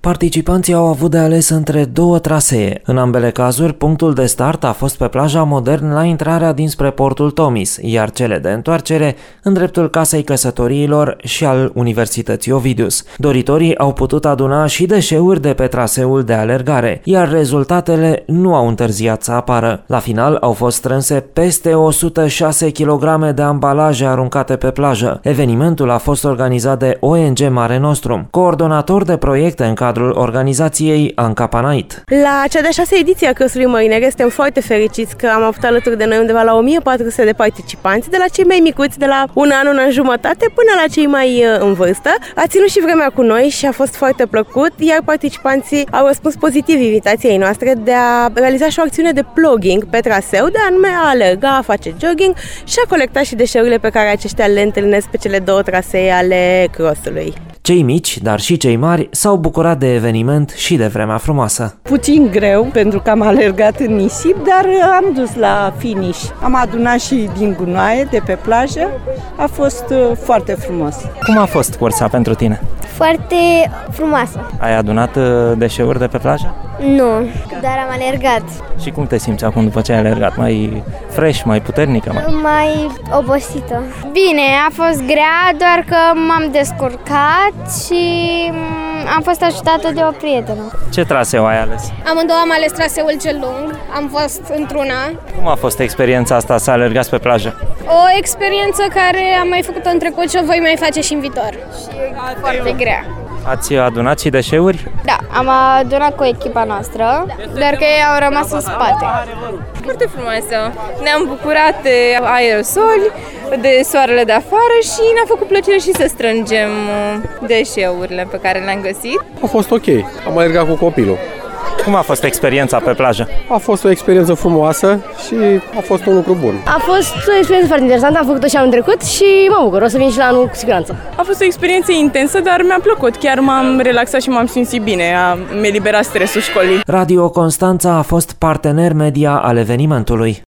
Participanții au avut de ales între două trasee. În ambele cazuri, punctul de start a fost pe plaja Modern la intrarea dinspre portul Tomis, iar cele de întoarcere în dreptul Casei Căsătoriilor și al Universității Ovidius. Doritorii au putut aduna și deșeuri de pe traseul de alergare, iar rezultatele nu au întârziat să apară. La final au fost strânse peste 106 kg de ambalaje aruncate pe plajă. Evenimentul a fost organizat de ONG Mare Nostrum, coordonator de proiecte în cadrul organizației Anca Panait. La cea de-a 6-a ediție a Căsurii Mărinere suntem foarte fericiți că am avut alături de noi undeva la 1400 de participanți, de la cei mai micuți, de la un an jumătate, până la cei mai în vârstă. A ținut și vremea cu noi și a fost foarte plăcut, iar participanții au răspuns pozitiv invitației noastre de a realiza și o acțiune de plugging pe traseu, de anume a alerga, a face jogging și a colecta și deșeurile pe care aceștia le întâlnesc pe cele două trasee ale crossului. Cei mici, dar și cei mari, s-au bucurat de eveniment și de vremea frumoasă. Puțin greu, pentru că am alergat în nisip, dar am dus la finish. Am adunat și din gunoaie de pe plajă. A fost foarte frumos. Cum a fost cursa pentru tine? Foarte frumoasă. Ai adunat deșeuri de pe plajă? Nu, dar am alergat. Și cum te simți acum după ce ai alergat? Mai fresh, mai puternică? Mai obosită. Bine, a fost grea, doar că m-am descurcat și am fost ajutată de o prietenă. Ce traseu ai ales? Amândouă am ales traseul cel lung, am fost într-una. Cum a fost experiența asta să alergați pe plajă? O experiență care am mai făcut-o în trecut și o voi mai face și în viitor. Și foarte grea. Ați adunat și deșeuri? Da, am adunat cu echipa noastră, dar că ei au rămas în spate. Foarte frumoasă. Ne-am bucurat de aerosoli, de soarele de afară și ne-a făcut plăcere și să strângem deșeurile pe care le-am găsit. A fost ok. Am alergat cu copilul. Cum a fost experiența pe plajă? A fost o experiență frumoasă și a fost un lucru bun. A fost o experiență foarte interesantă, am făcut-o și anul trecut și mă bucur, o să vin și la anul cu siguranță. A fost o experiență intensă, dar mi-a plăcut, chiar m-am relaxat și m-am simțit bine, mi-a eliberat stresul școlii. Radio Constanța a fost partener media al evenimentului.